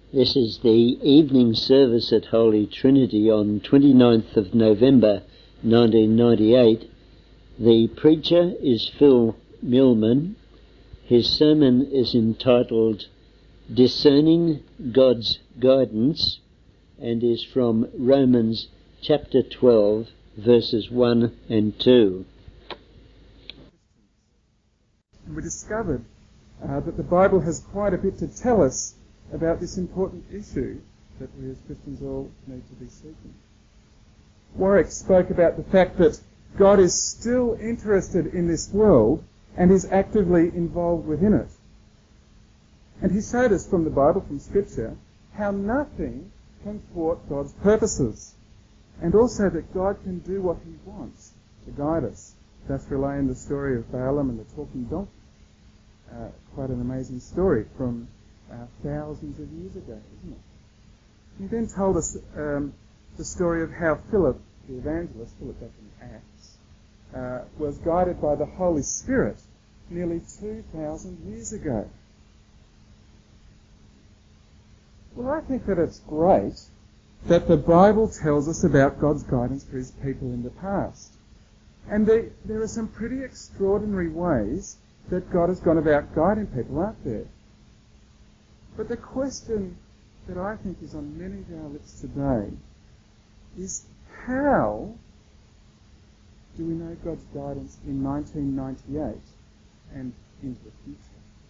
This is the evening service at Holy Trinity on 29th of November 1998. The preacher is Phil Millman. His sermon is entitled Discerning God's Guidance and is from Romans chapter 12 verses 1 and 2. We discovered that the Bible has quite a bit to tell us about this important issue that we as Christians all need to be seeking. Warwick spoke about the fact that God is still interested in this world and is actively involved within it. And he showed us from the Bible, from Scripture, how nothing can thwart God's purposes, and also that God can do what he wants to guide us. Thus relaying the story of Balaam and the talking donkey. Quite an amazing story from thousands of years ago, isn't it? He then told us the story of how Philip, the evangelist, Philip back in Acts, was guided by the Holy Spirit nearly 2,000 years ago. Well, I think that it's great that the Bible tells us about God's guidance for his people in the past. And there are some pretty extraordinary ways that God has gone about guiding people, aren't there? But the question that I think is on many of our lips today is, how do we know God's guidance in 1998 and into the future?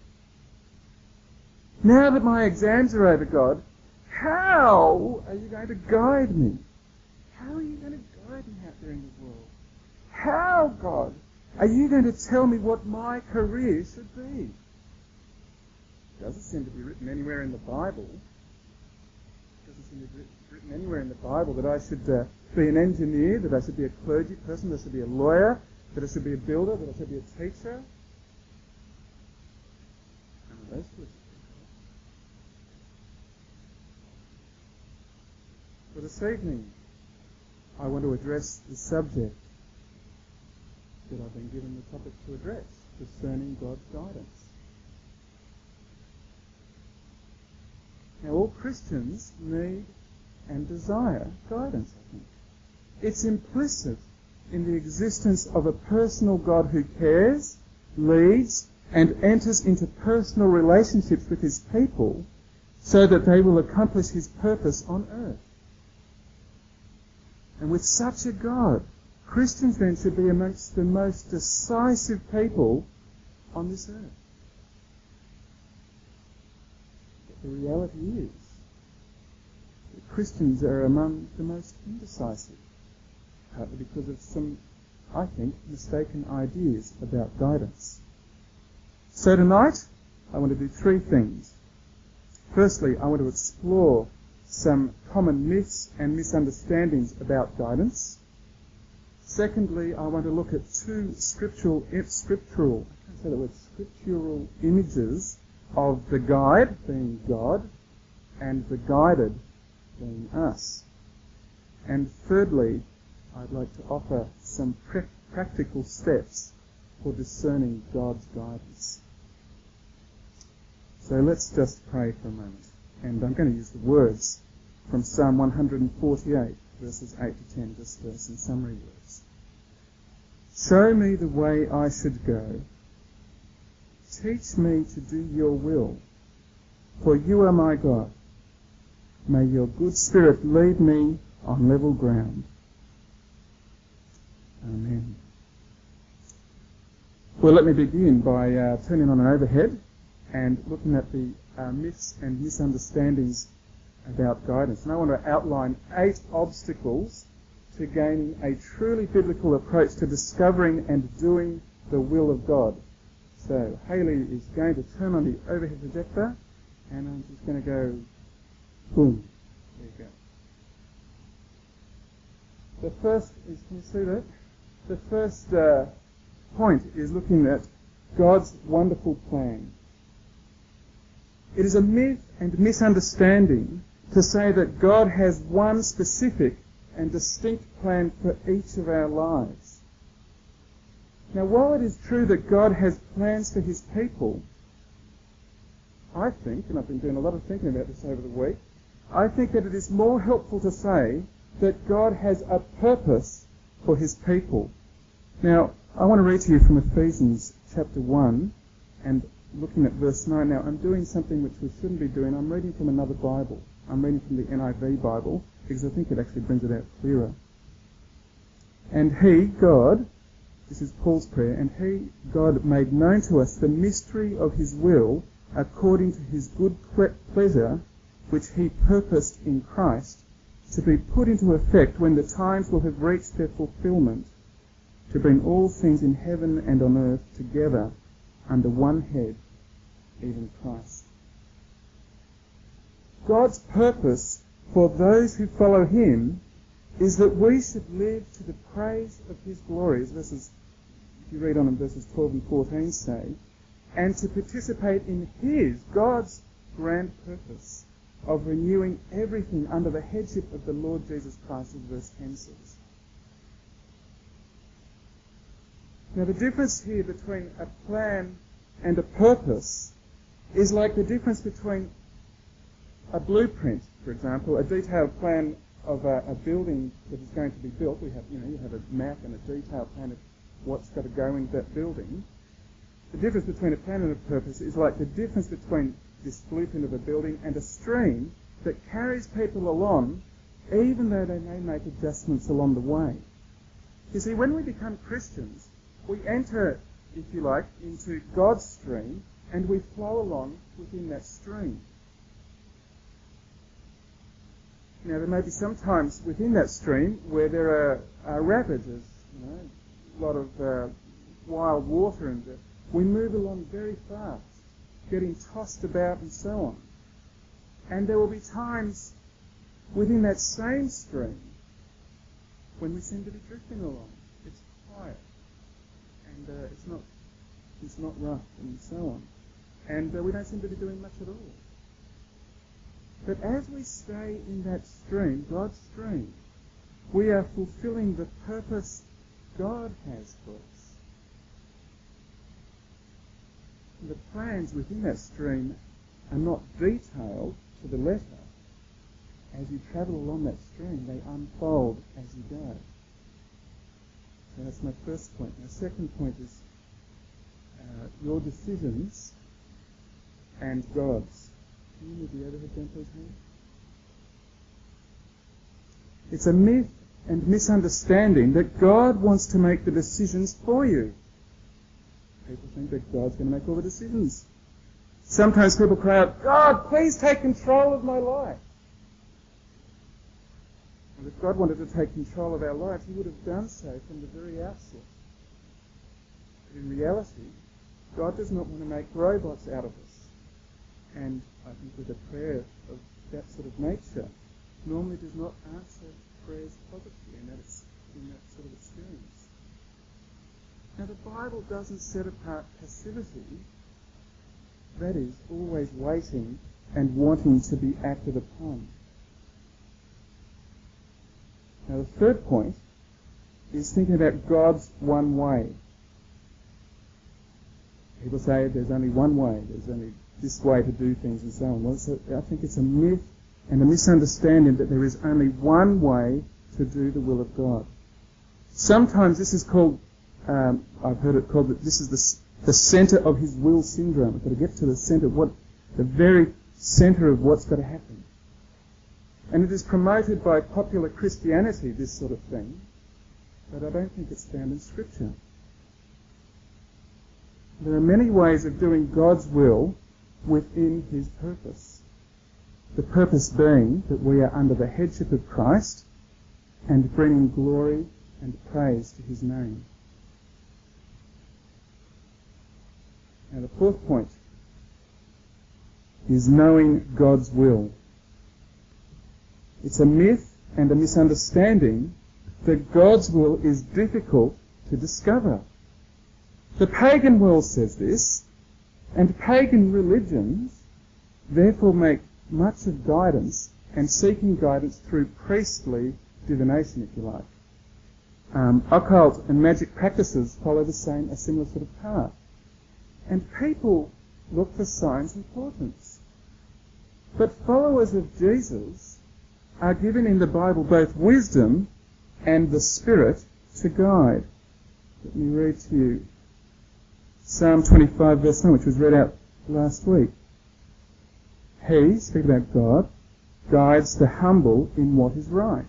Now that my exams are over, God, how are you going to guide me? How are you going to guide me out there in the world? How, God, are you going to tell me what my career should be? It doesn't seem to be written anywhere in the Bible. It doesn't seem to be written anywhere in the Bible that I should be an engineer, that I should be a clergy person, that I should be a lawyer, that I should be a builder, that I should be a teacher. None of those sorts of things. For this evening, I want to address the subject that I've been given the topic to address, discerning God's guidance. Now, all Christians need and desire guidance, I think. It's implicit in the existence of a personal God who cares, leads, and enters into personal relationships with his people so that they will accomplish his purpose on earth. And with such a God, Christians then should be amongst the most decisive people on this earth. The reality is that Christians are among the most indecisive, partly because of some, I think, mistaken ideas about guidance. So tonight, I want to do three things. Firstly, I want to explore some common myths and misunderstandings about guidance. Secondly, I want to look at two scriptural images of the guide, being God, and the guided, being us. And thirdly, I'd like to offer some practical steps for discerning God's guidance. So let's just pray for a moment. And I'm going to use the words from Psalm 148, verses 8 to 10, just for some summary words. Show me the way I should go. Teach me to do your will, for you are my God. May your good Spirit lead me on level ground. Amen. Well, let me begin by turning on an overhead and looking at the myths and misunderstandings about guidance. And I want to outline 8 obstacles to gaining a truly biblical approach to discovering and doing the will of God. So Hayley is going to turn on the overhead projector, and I'm just going to go boom. There you go. The first is, can you see that? The first point is looking at God's wonderful plan. It is a myth and misunderstanding to say that God has one specific and distinct plan for each of our lives. Now, while it is true that God has plans for his people, I think, and I've been doing a lot of thinking about this over the week, I think that it is more helpful to say that God has a purpose for his people. Now, I want to read to you from Ephesians chapter 1 and looking at verse 9. Now, I'm doing something which we shouldn't be doing. I'm reading from another Bible. I'm reading from the NIV Bible because I think it actually brings it out clearer. And he, God, this is Paul's prayer, and he, God, made known to us the mystery of his will according to his good pleasure, which he purposed in Christ, to be put into effect when the times will have reached their fulfillment, to bring all things in heaven and on earth together under one head, even Christ. God's purpose for those who follow him is that we should live to the praise of his glory, as verses, if you read on in verses 12 and 14 say, and to participate in his, God's, grand purpose of renewing everything under the headship of the Lord Jesus Christ, as verse 10 says. Now the difference here between a plan and a purpose is like the difference between a blueprint, for example, a detailed plan of a building that is going to be built. You have a map and a detailed plan of what's got to go into that building. The difference between a plan and a purpose is like the difference between this blueprint of a building and a stream that carries people along, even though they may make adjustments along the way. You see, when we become Christians, we enter, if you like, into God's stream, and we flow along within that stream. Now, there may be some times within that stream where there are rapids, a lot of wild water, and we move along very fast, getting tossed about and so on. And there will be times within that same stream when we seem to be drifting along. It's quiet, and it's not rough, and so on. And we don't seem to be doing much at all. But as we stay in that stream, God's stream, we are fulfilling the purpose God has for us. The plans within that stream are not detailed to the letter. As you travel along that stream, they unfold as you go. So that's my first point. My second point is your decisions and God's. Can you move the overhead down, please, Hank? It's a myth and misunderstanding that God wants to make the decisions for you. People think that God's going to make all the decisions. Sometimes people cry out, God, please take control of my life. And if God wanted to take control of our lives, he would have done so from the very outset. But in reality, God does not want to make robots out of us. And I think with a prayer of that sort of nature, normally does not answer prayers positively in that sort of experience. Now the Bible doesn't set apart passivity, that is, always waiting and wanting to be acted upon. Now the third point is thinking about God's one way. People say there's only one way, there's only this way to do things and so on. Well, I think it's a myth and a misunderstanding that there is only one way to do the will of God. Sometimes this is called, I've heard it called, that this is the centre of his will syndrome. We've got to get to the centre, the very centre of what's got to happen. And it is promoted by popular Christianity, this sort of thing, but I don't think it's found in Scripture. There are many ways of doing God's will within his purpose. The purpose being that we are under the headship of Christ and bringing glory and praise to his name. Now the fourth point is knowing God's will. It's a myth and a misunderstanding that God's will is difficult to discover. The pagan world says this, and pagan religions therefore make much of guidance and seeking guidance through priestly divination, if you like. Occult and magic practices follow a similar sort of path. And people look for signs and portents. But followers of Jesus are given in the Bible both wisdom and the Spirit to guide. Let me read to you Psalm 25 verse 9, which was read out last week. He, speaking about God, guides the humble in what is right.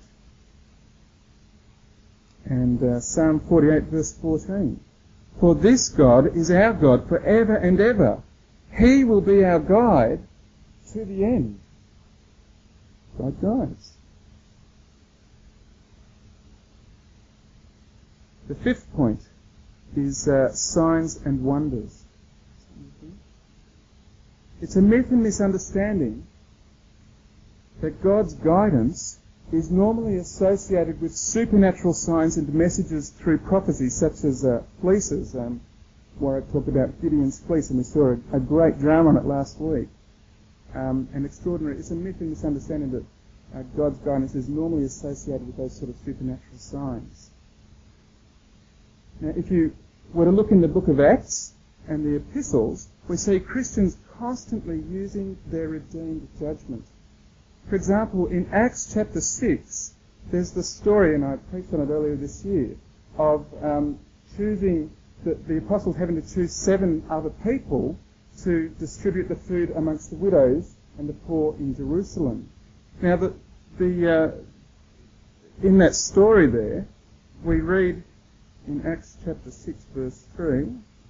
And Psalm 48 verse 14. For this God is our God forever and ever. He will be our guide to the end. God guides. The fifth point is signs and wonders. It's a myth and misunderstanding that God's guidance is normally associated with supernatural signs and messages through prophecy, such as fleeces. Warwick talked about Gideon's fleece, and we saw a great drama on it last week. And extraordinary. It's a myth and misunderstanding that God's guidance is normally associated with those sort of supernatural signs. Now, if you were to look in the book of Acts and the epistles, we see Christians constantly using their redeemed judgment. For example, in Acts chapter 6, there's the story, and I preached on it earlier this year, of choosing the apostles having to choose 7 other people to distribute the food amongst the widows and the poor in Jerusalem. Now, in that story there, we read in Acts chapter 6 verse 3,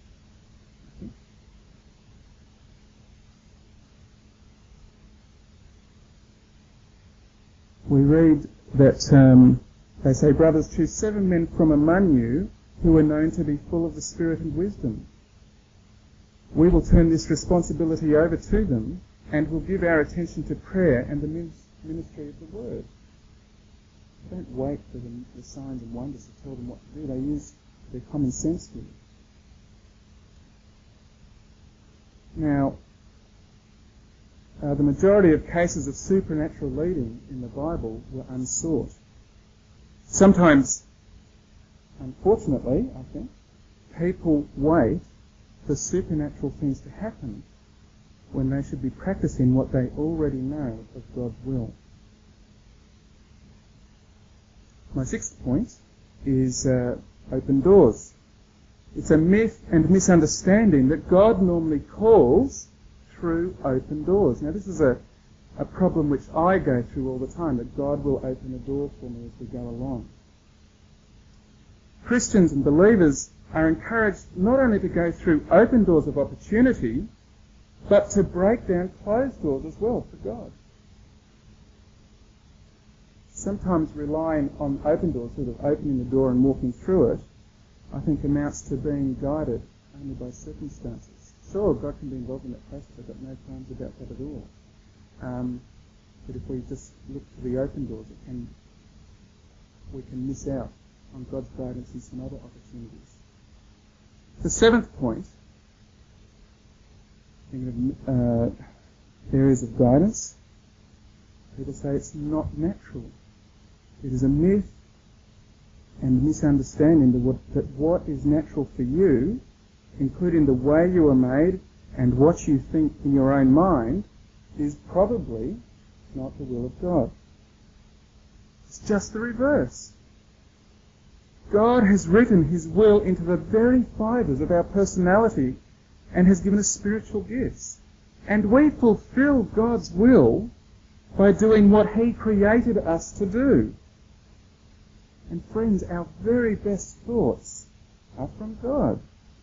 we read that they say, brothers, choose 7 men from among you who are known to be full of the Spirit and wisdom. We will turn this responsibility over to them and will give our attention to prayer and the ministry of the word. Don't wait for the signs and wonders to tell them what to do. They use their common sense here. Now, the majority of cases of supernatural leading in the Bible were unsought. Sometimes, unfortunately, I think, people wait for supernatural things to happen when they should be practicing what they already know of God's will. My 6th point is open doors. It's a myth and misunderstanding that God normally calls through open doors. Now, this is a problem which I go through all the time, that God will open a door for me as we go along. Christians and believers are encouraged not only to go through open doors of opportunity, but to break down closed doors as well for God. Sometimes relying on open doors, sort of opening the door and walking through it, I think amounts to being guided only by circumstances. Sure, God can be involved in that process. I've got no qualms about that at all. But if we just look for the open doors, we can miss out on God's guidance in some other opportunities. The 7th point, thinking of areas of guidance, people say it's not natural. It is a myth and misunderstanding that what is natural for you, including the way you are made and what you think in your own mind, is probably not the will of God. It's just the reverse. God has written His will into the very fibres of our personality and has given us spiritual gifts. And we fulfill God's will by doing what He created us to do. And friends, our very best thoughts are from God.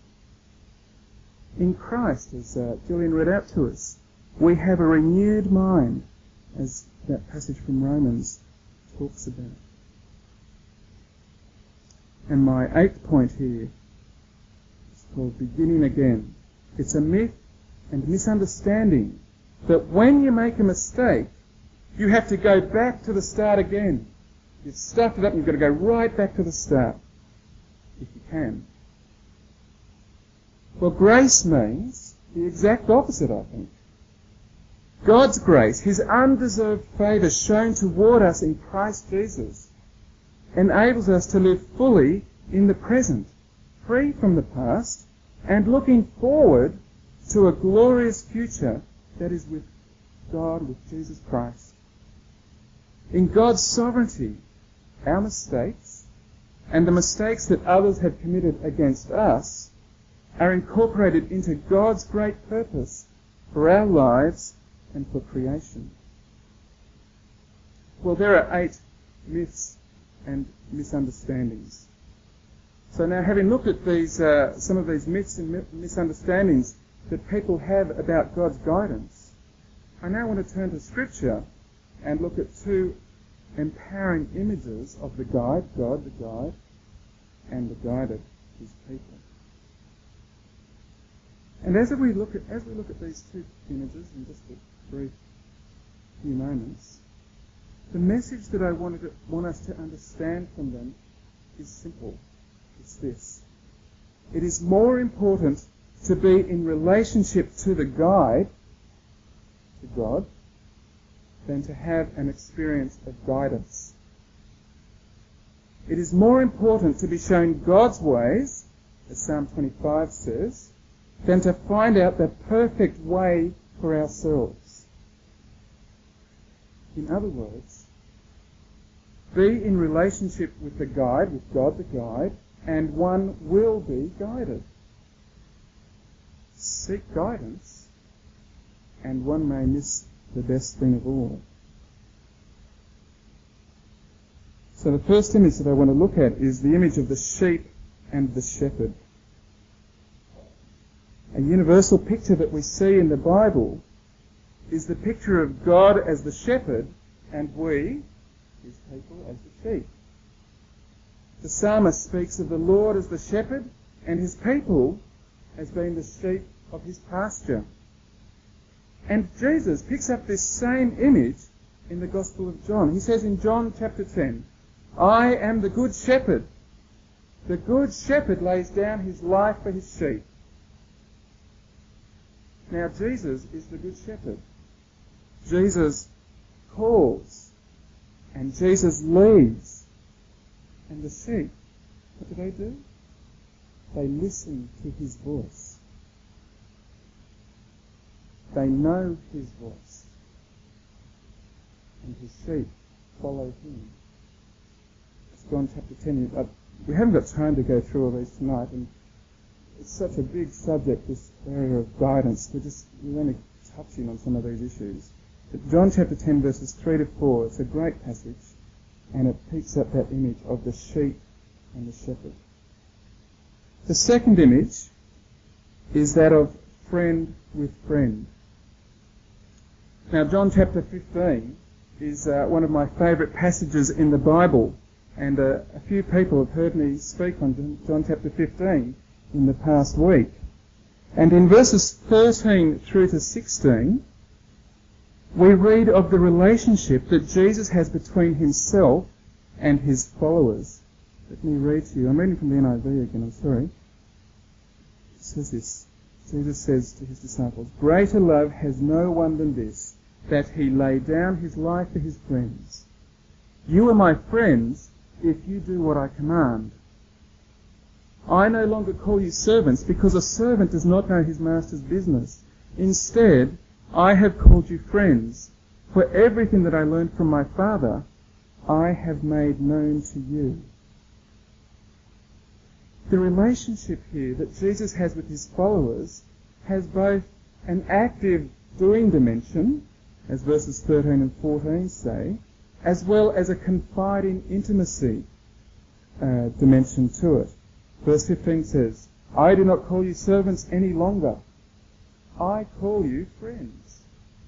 In Christ, as Julian read out to us, we have a renewed mind, as that passage from Romans talks about. And my 8th point here is called beginning again. It's a myth and misunderstanding that when you make a mistake, you have to go back to the start again. You've stuffed it up and you've got to go right back to the start, if you can. Well, grace means the exact opposite, I think. God's grace, His undeserved favour shown toward us in Christ Jesus, enables us to live fully in the present, free from the past, and looking forward to a glorious future that is with God, with Jesus Christ. In God's sovereignty, our mistakes and the mistakes that others have committed against us are incorporated into God's great purpose for our lives and for creation. Well, there are 8 myths and misunderstandings. So now, having looked at these, some of these myths and misunderstandings that people have about God's guidance, I now want to turn to Scripture and look at 2 empowering images of the guide, God the guide, and the guided, his people. And as we look at these 2 images in just a brief few moments, the message that I want us to understand from them is simple. It's this: it is more important to be in relationship to the guide, to God, than to have an experience of guidance. It is more important to be shown God's ways, as Psalm 25 says, than to find out the perfect way for ourselves. In other words, be in relationship with the guide, with God the guide, and one will be guided. Seek guidance, and one may miss the best thing of all. So the first image that I want to look at is the image of the sheep and the shepherd. A universal picture that we see in the Bible is the picture of God as the shepherd and we, his people, as the sheep. The psalmist speaks of the Lord as the shepherd and his people as being the sheep of his pasture. And Jesus picks up this same image in the Gospel of John. He says in John chapter 10, I am the good shepherd. The good shepherd lays down his life for his sheep. Now Jesus is the good shepherd. Jesus calls and Jesus leads. And the sheep, what do? They listen to his voice. They know his voice. And his sheep follow him. It's John chapter 10. We haven't got time to go through all these tonight, and it's such a big subject, this area of guidance. We're only touching on some of these issues. But John chapter 10 verses 3 to 4, it's a great passage, and it picks up that image of the sheep and the shepherd. The second image is that of friend with friend. Now, John chapter 15 is one of my favourite passages in the Bible, and a few people have heard me speak on John chapter 15 in the past week. And in verses 13 through to 16, we read of the relationship that Jesus has between himself and his followers. Let me read to you. I'm reading from the NIV again, I'm sorry. It says this. Jesus says to his disciples, Greater love has no one than this, that he lay down his life for his friends. You are my friends if you do what I command. I no longer call you servants, because a servant does not know his master's business. Instead, I have called you friends, for everything that I learned from my Father, I have made known to you. The relationship here that Jesus has with his followers has both an active doing dimension, as verses 13 and 14 say, as well as a confiding intimacy dimension to it. Verse 15 says, I do not call you servants any longer. I call you friends.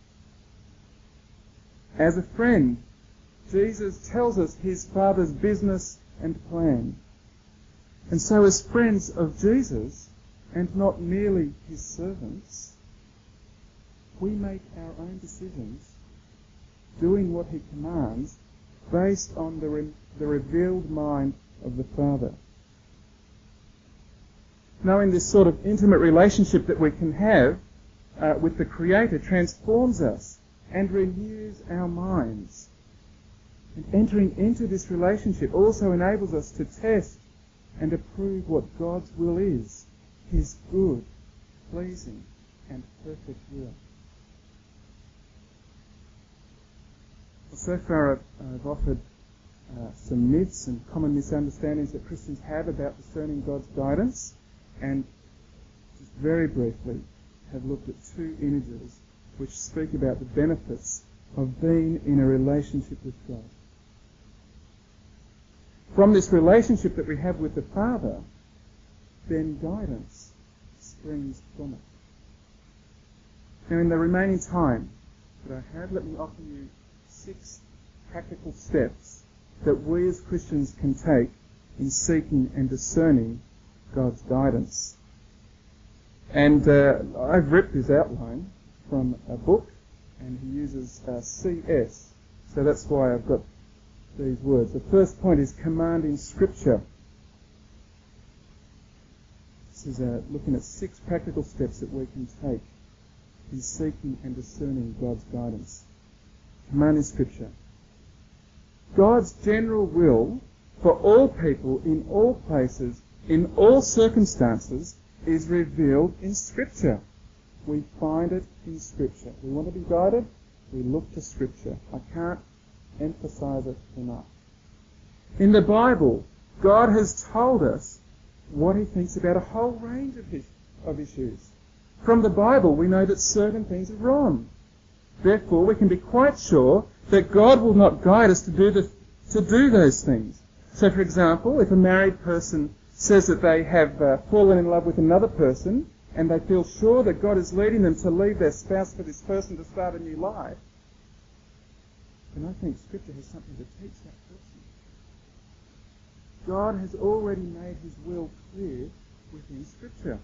As a friend, Jesus tells us his Father's business and plan. And so as friends of Jesus, and not merely his servants, we make our own decisions, doing what he commands, based on the revealed mind of the Father. Knowing this sort of intimate relationship that we can have with the Creator transforms us and renews our minds. And entering into this relationship also enables us to test and approve what God's will is, his good, pleasing, and perfect will. Well, so far I've offered some myths and common misunderstandings that Christians have about discerning God's guidance, and just very briefly have looked at two images which speak about the benefits of being in a relationship with God. From this relationship that we have with the Father, then guidance springs from it. Now, in the remaining time that I have, let me offer you 6 practical steps that we as Christians can take in seeking and discerning God's guidance. And I've ripped this outline from a book, and he uses CS, so that's why I've got these words. The first point is commanding Scripture. This is looking at 6 practical steps that we can take in seeking and discerning God's guidance. Commanding Scripture. God's general will for all people in all places, in all circumstances, is revealed in Scripture. We find it in Scripture. We want to be guided, we look to Scripture. I can't emphasize it enough. In the Bible, God has told us what he thinks about a whole range of issues. From the Bible, we know that certain things are wrong. Therefore, we can be quite sure that God will not guide us to do those things. So, for example, if a married person says that they have fallen in love with another person, and they feel sure that God is leading them to leave their spouse for this person to start a new life, then I think Scripture has something to teach that person. God has already made his will clear within Scripture.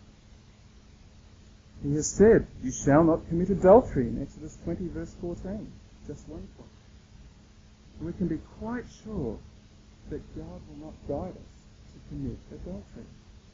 He has said, "You shall not commit adultery," in Exodus 20, verse 14. Just one point. We can be quite sure that God will not guide us to commit adultery.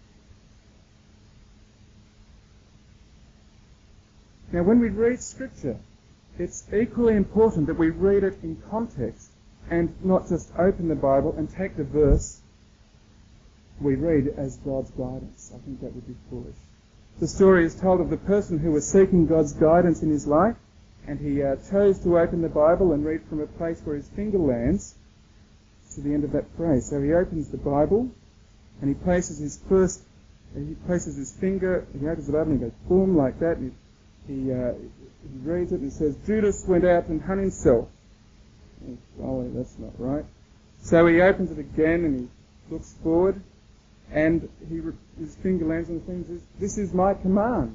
Now, when we read Scripture, it's equally important that we read it in context and not just open the Bible and take the verse we read as God's guidance. I think that would be foolish. The story is told of the person who was seeking God's guidance in his life, and he chose to open the Bible and read from a place where his finger lands to the end of that phrase. So he opens the Bible, and he places his finger, he opens the Bible and he goes boom like that, and he reads it and it says, "Judas went out and hung himself." Oh, that's not right. So he opens it again and he looks forward, and his finger lands on the thing and says, "This is my command."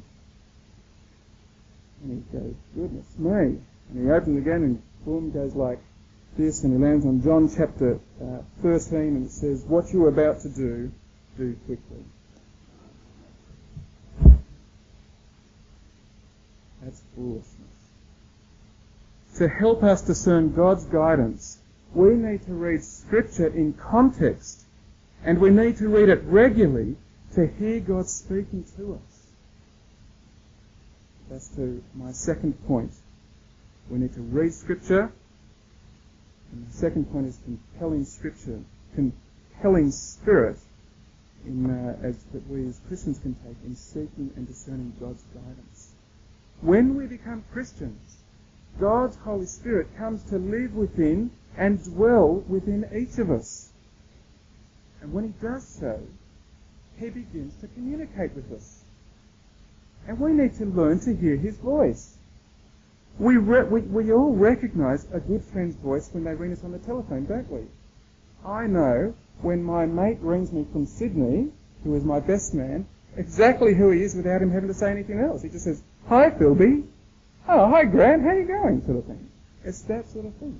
And he goes, "Goodness me." And he opens again and boom, goes like this, and he lands on John chapter 13, and it says, "What you're about to do, do quickly." That's foolishness. To help us discern God's guidance, we need to read Scripture in context, and we need to read it regularly to hear God speaking to us. That's to my second point. We need to read Scripture, and the second point is compelling Scripture, compelling Spirit that we as Christians can take in seeking and discerning God's guidance. When we become Christians, God's Holy Spirit comes to live within and dwell within each of us. And when he does so, he begins to communicate with us. And we need to learn to hear his voice. We all recognise a good friend's voice when they ring us on the telephone, don't we? I know when my mate rings me from Sydney, who is my best man, exactly who he is without him having to say anything else. He just says, "Hi, Philby." "Oh, hi, Grant. How you going?" sort of thing. It's that sort of thing.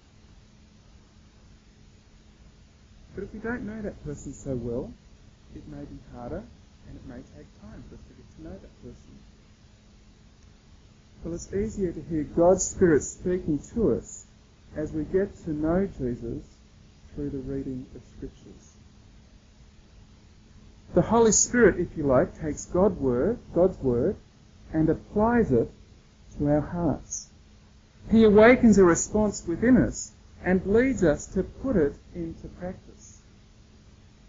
But if we don't know that person so well, it may be harder, and it may take time for us to get to know that person. Well, it's easier to hear God's Spirit speaking to us as we get to know Jesus through the reading of Scriptures. The Holy Spirit, if you like, takes God's Word, and applies it to our hearts. He awakens a response within us and leads us to put it into practice.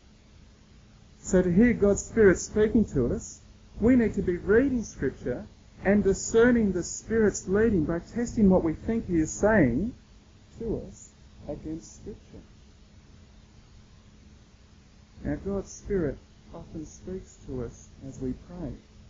So to hear God's Spirit speaking to us, we need to be reading Scripture and discerning the Spirit's leading by testing what we think He is saying to us against Scripture. Now, God's Spirit often speaks to us as we pray.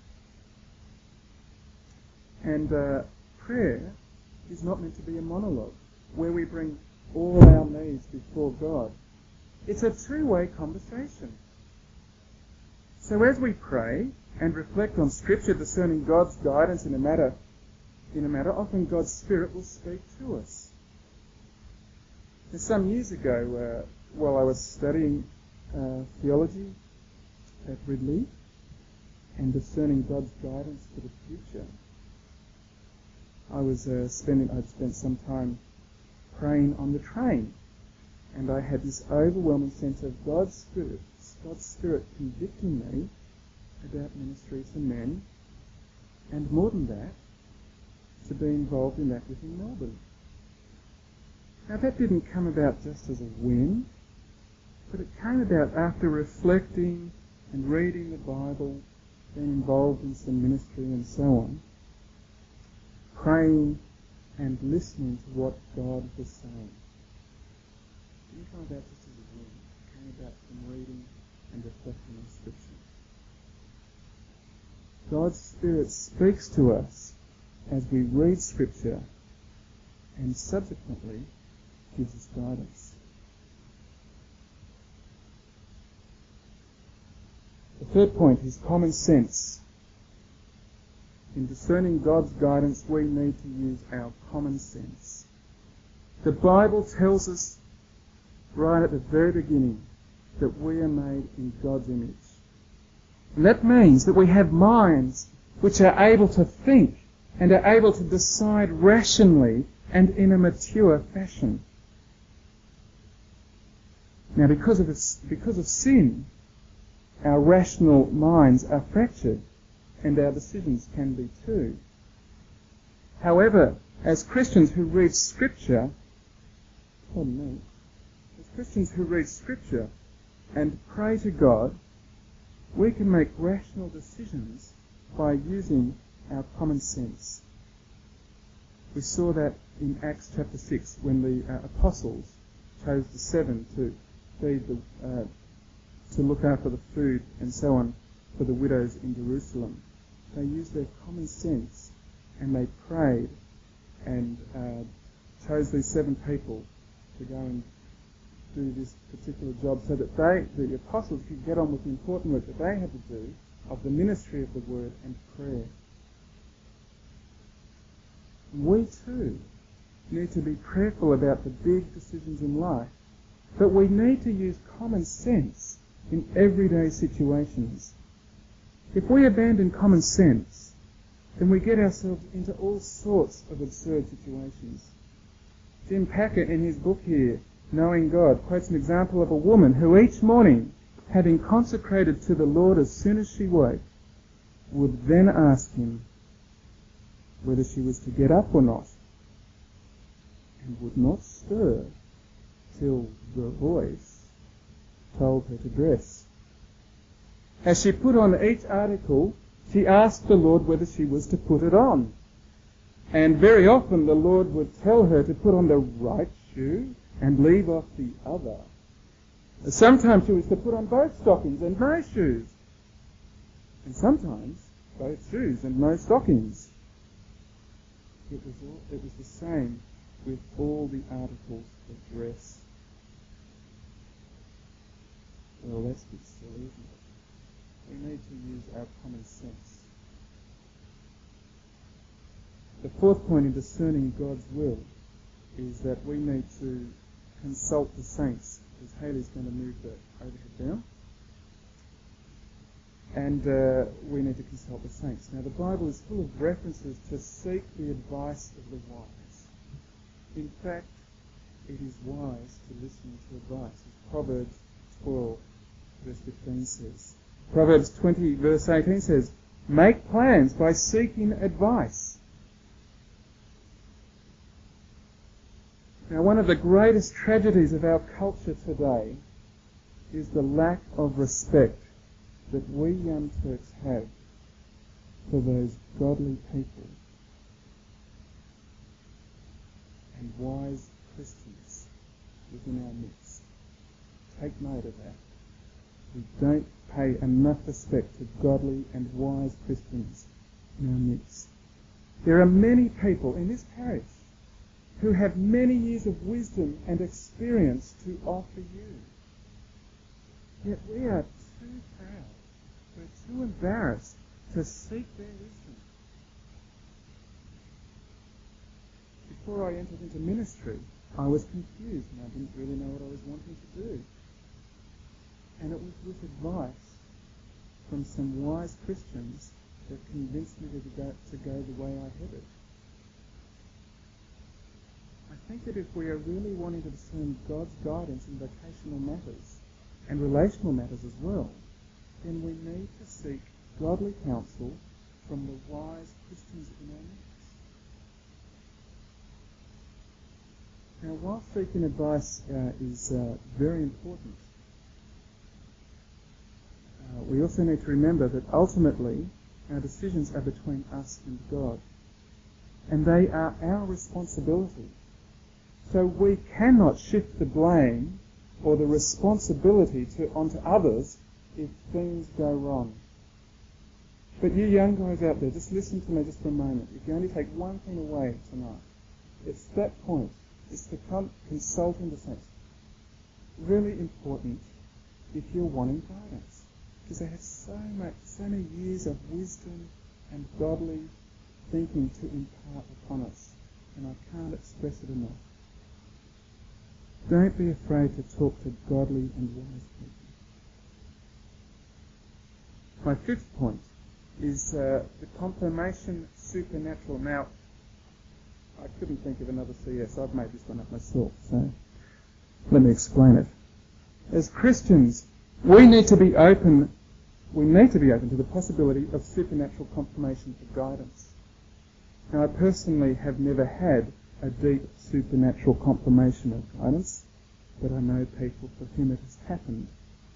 And prayer is not meant to be a monologue where we bring all our needs before God. It's a two-way conversation. So as we pray and reflect on Scripture, discerning God's guidance in a matter, often God's Spirit will speak to us. And some years ago, while I was studying theology at Ridley and discerning God's guidance for the future, I'd spent some time praying on the train, and I had this overwhelming sense of God's Spirit convicting me about ministry to men, and more than that, to be involved in that within Melbourne. Now that didn't come about just as a whim, but it came about after reflecting and reading the Bible, being involved in some ministry and so on, praying and listening to what God was saying. It didn't come about just as a whim. It came about from reading and reflecting on Scripture. God's Spirit speaks to us as we read Scripture and subsequently gives us guidance. The third point is common sense. In discerning God's guidance, we need to use our common sense. The Bible tells us right at the very beginning that we are made in God's image. And that means that we have minds which are able to think and are able to decide rationally and in a mature fashion. Now, because of sin, our rational minds are fractured, and our decisions can be too. However, as Christians who read Scripture, and pray to God, we can make rational decisions by using our common sense. We saw that in Acts chapter 6 when the apostles chose the 7 to feed to look after the food and so on for the widows in Jerusalem. They used their common sense and they prayed and chose these 7 people to go and do this particular job so that the apostles, could get on with the important work that they had to do of the ministry of the Word and prayer. We too need to be prayerful about the big decisions in life, but we need to use common sense in everyday situations. If we abandon common sense, then we get ourselves into all sorts of absurd situations. Jim Packer, in his book here, Knowing God, quotes an example of a woman who each morning, having consecrated to the Lord as soon as she woke, would then ask him whether she was to get up or not, and would not stir till the voice told her to dress. As she put on each article, she asked the Lord whether she was to put it on. And very often the Lord would tell her to put on the right shoe and leave off the other. Sometimes she was to put on both stockings and no shoes. And sometimes both shoes and no stockings. It was the same with all the articles of dress. Well, that's a bit silly, isn't it? We need to use our common sense. The fourth point in discerning God's will is that we need to consult the saints. As Hayley's going to move the overhead down. And we need to consult the saints. Now, the Bible is full of references to seek the advice of the wise. In fact, it is wise to listen to advice, as Proverbs 12, verse 15 says. Proverbs 20, verse 18 says, "Make plans by seeking advice." Now, one of the greatest tragedies of our culture today is the lack of respect that we young Turks have for those godly people and wise Christians within our midst. Take note of that. We don't pay enough respect to godly and wise Christians in our midst. There are many people in this parish who have many years of wisdom and experience to offer you. Yet we are too proud, we're too embarrassed to seek their wisdom. Before I entered into ministry, I was confused and I didn't really know what I was wanting to do. And it was with advice from some wise Christians that convinced me to go the way I headed. I think that if we are really wanting to discern God's guidance in vocational matters and relational matters as well, then we need to seek godly counsel from the wise Christians in our midst. Now, while seeking advice is very important, we also need to remember that ultimately our decisions are between us and God, and they are our responsibility. So we cannot shift the blame or the responsibility onto others if things go wrong. But you young guys out there, just listen to me just for a moment. You can only take one thing away tonight. It's that point. It's to consult in the sense. Really important if you're wanting guidance. Because they have so many years of wisdom and godly thinking to impart upon us. And I can't express it enough. Don't be afraid to talk to godly and wise people. My fifth point is the confirmation supernatural. Now, I couldn't think of another CS. I've made this one up myself, so let me explain it. As Christians, we need to be open to the possibility of supernatural confirmation for guidance. Now, I personally have never had a deep supernatural confirmation of guidance, but I know people for whom it has happened.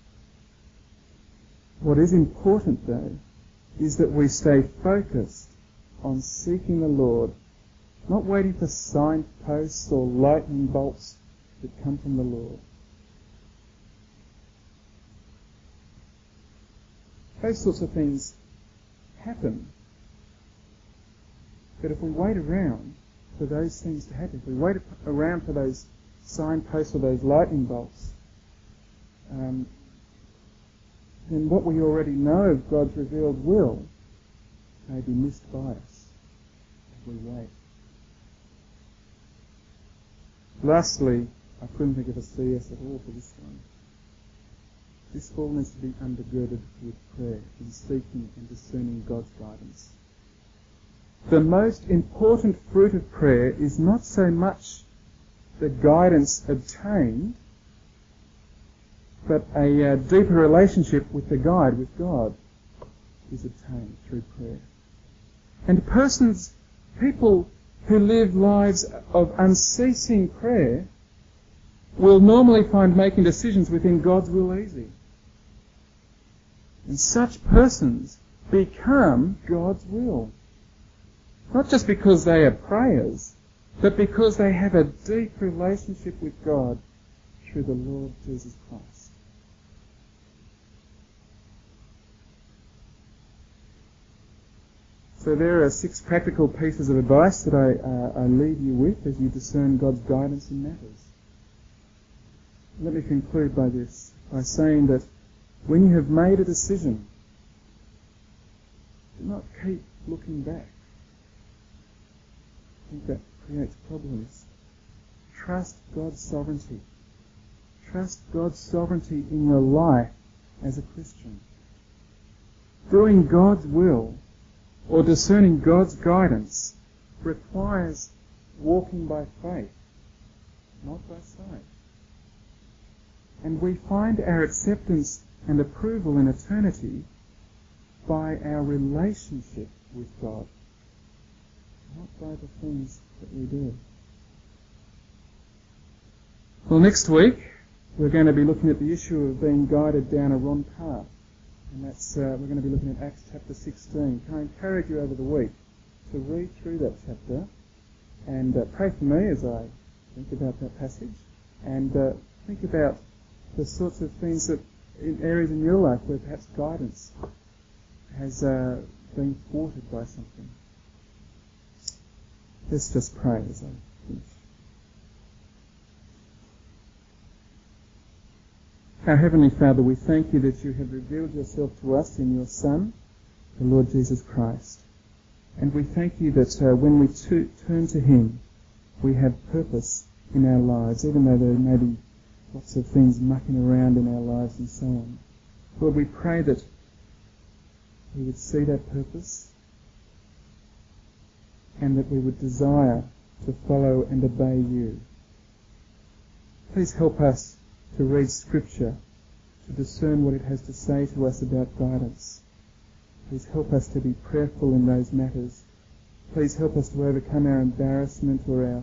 What is important, though, is that we stay focused on seeking the Lord, not waiting for signposts or lightning bolts that come from the Lord. Those sorts of things happen. But if we wait around for those things to happen, if we wait around for those signposts or those lightning bolts, then what we already know of God's revealed will may be missed by us as we wait. Lastly, I couldn't think of a CS at all for this one. This all needs to be undergirded with prayer in seeking and discerning God's guidance. The most important fruit of prayer is not so much the guidance obtained, but a deeper relationship with the guide, with God, is obtained through prayer. And people who live lives of unceasing prayer will normally find making decisions within God's will easy. And such persons become God's will. Not just because they are prayers, but because they have a deep relationship with God through the Lord Jesus Christ. So there are 6 practical pieces of advice that I leave you with as you discern God's guidance in matters. Let me conclude by saying that when you have made a decision, do not keep looking back. I think that creates problems. Trust God's sovereignty. Trust God's sovereignty in your life as a Christian. Doing God's will or discerning God's guidance requires walking by faith, not by sight. And we find our acceptance and approval in eternity by our relationship with God, not by the things that we do. Well, next week we're going to be looking at the issue of being guided down a wrong path. And that's we're going to be looking at Acts chapter 16. Can I encourage you over the week to read through that chapter and pray for me as I think about that passage, and think about the sorts of things that in areas in your life where perhaps guidance has been thwarted by something. Let's just pray as I finish. Our Heavenly Father, we thank you that you have revealed yourself to us in your Son, the Lord Jesus Christ. And we thank you that when we turn to him, we have purpose in our lives, even though there may be lots of things mucking around in our lives and so on. Lord, we pray that we would see that purpose and that we would desire to follow and obey you. Please help us to read Scripture, to discern what it has to say to us about guidance. Please help us to be prayerful in those matters. Please help us to overcome our embarrassment or our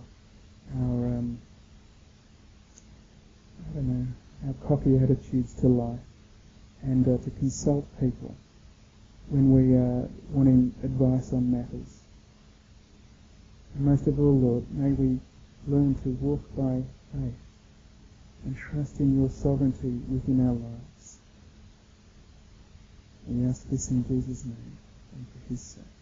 cocky attitudes to life, and to consult people when we are wanting advice on matters. And most of all, Lord, may we learn to walk by faith and trust in your sovereignty within our lives. We ask this in Jesus' name and for his sake.